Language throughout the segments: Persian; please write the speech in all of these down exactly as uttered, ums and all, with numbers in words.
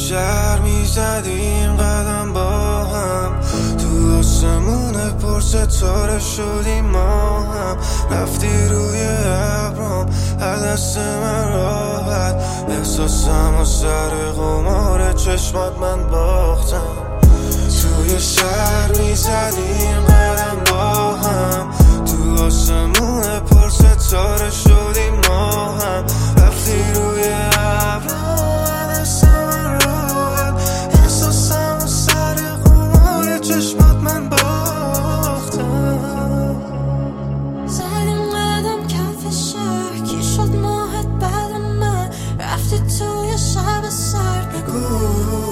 شهر میزدیم قدم با هم، تو آسمون پر ستاره شدیم ما هم. رفتی روی ابرام از دست من راحت، احساسم و سر قمار چشمات من باختم. توی شهر میزدیم قدم با هم، تو آسمون پر ستاره شدیم ما هم. رفتی روی ابرام از دست من راحت، احساسم و سر قمار چشمات من باختم. زدیم قدم کف شهر، کی شد ماهت بعد من؟ رفتی توی شب سرد، بگو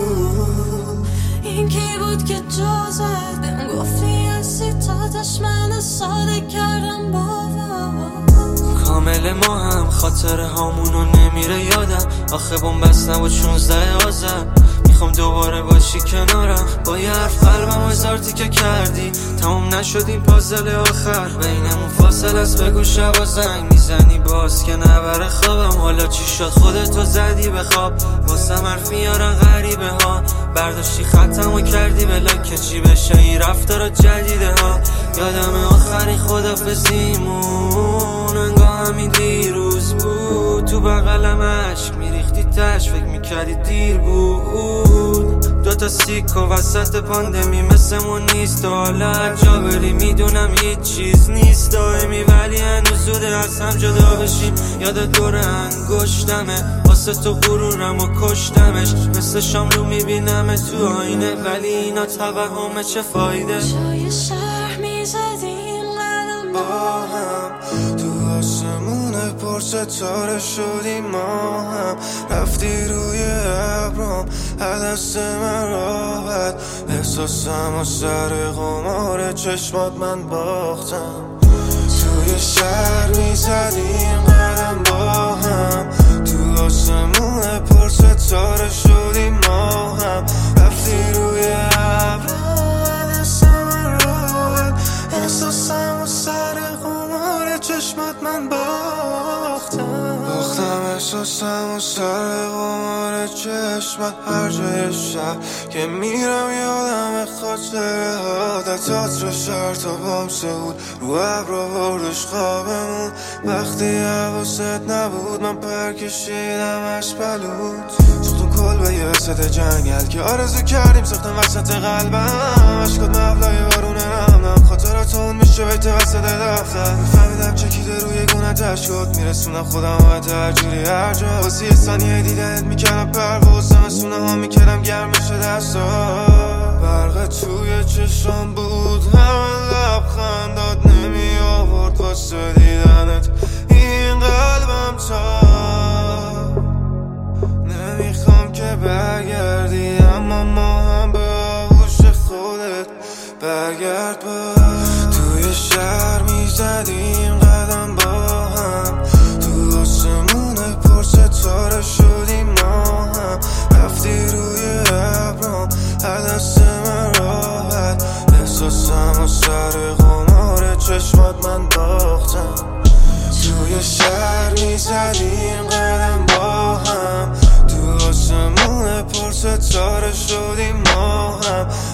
این کی بود که جا زد؟ بهم گفتی هستی تاتش من ساده کردم باور. کامل ما هم خاطره هامونو نمیره یادم، آخه بومبستم و چونزده آذر. میخوام دوباره باشی کنارم، با یه حرف قلبم هزار تیکه کردی. تموم نشد این پازل آخر، بینمون فاصله است بگو شبا زنگ میزنی باز که نبره خوابم. حالا چی شد خودتو زدی به خواب، واسم حرف میارن غریبه ها. برداشتی خطمو کردی بلا که چی بشه این رفتارا جدیده ها. یادم آخرین خدافزیمون انگاه همین دیروز بود، تو بغلم عشق میریختی تش، فکر میکردی دیر بود. دوتا سیک و وسط پاندمی مثلمون نیست، و حالا جا بری میدونم هیچ چیز نیست دائمی، ولی هنوز زوده از هم جدا بشیم. یاد دور انگشتمه، واسه تو غرورم و کشتمش، مثل شاملو میبینم تو آینه، ولی اینا توهمه چه فایده. توی شهر میزدیم قدم با هم، تو آسمون پر ستاره شدیم ما هم. رفتی روی ابرام از دست من راحت، احساسم و سر قمار چشمات من باختم. توی شهر میزدیم قدم با هم، تو آسمون پر ستاره شدیم ما هم. رفتی روی ابرام از دست من راحت، احساسم و سر قمار چشمات من باختم. باختم احساسم و سر قمار چشمات. هر جای شهر که میرم یادم خاطره ها، در تئاتر شهر تا بامسه بود، رو ابرا بردش خوابمون. وقتی حواست نبود من پر کشیدمش بلود، سوختم کل به یه وسط جنگل که آرزو کردیم ساختم وسط قلبم. عشقات مبلای بارونه نم نم، خاطراتون میشه بیت وسط دفتر. میفهمیدم چکیده روی گونه تشکت، میرسونم خودم باید هر جوری هر جا. واسه یه ثانیه دیدنت میکردم پرواز، زمستونه ها میکردم گرم بشه دستا. برق توی چشم بود همه لبخندات نمی آورد واسه دیدنت این قلبم. تا نمیخوام که برگردی، اما ما هم به آغوش خودت برگرد. با توی شهر میزدیم قدم با هم، تو آسمون پر ستاره شدیم ما هم. رفتی روی ابرام از دست من راحت، احساسم و سر قمار چشمات من باختم. توی شهر میزدیم قدم با هم، تو آسمون پر ستاره شدیم ما هم.